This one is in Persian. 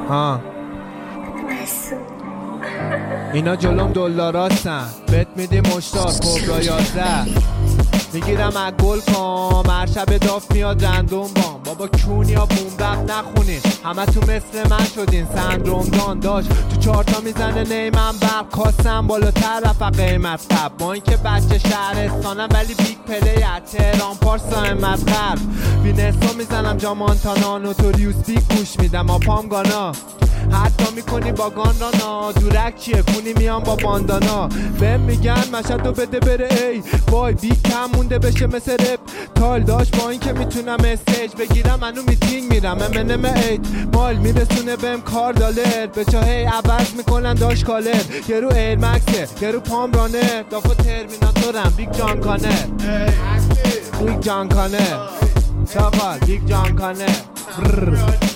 اینا جلوم دلاراستن، بهت میدی مشتاق کبرا 11 میگیرم از گل کام، هر شب داف میاد رندوم بام. بابا کونیا بوم بب نخونین، همه تو مثل من شدین، سندروم دان داشت تو چارتا میزنه نیمم برق، کاستم بالاتر رفع قیمت قب، با اینکه بچه شهرستانم ولی بیگ پلیر، تهران پارسا امت غرب بینستا میزنم جامانتانا، نوتوریوس بیگ گوش میدم آپام گانا، حتی میکنی با گاندانا، دورک چیه کونی میام با باندانا، بهم میگن مشهدو بده بره ای وای بیگ کم مونده بشه مثل رپ تال داشت، با این که میتونم استیج بگیرم منو میتینگ میرم امنم ایت مال میرسونه بهم کار دالر، به چاهی عوض میکنن داش کالر، یه رو ایر مکسه یه رو پام رانر، دافو ترمیناتورم بیگ جان کانر، بیگ جان کانر چاقال بیگ جان کانر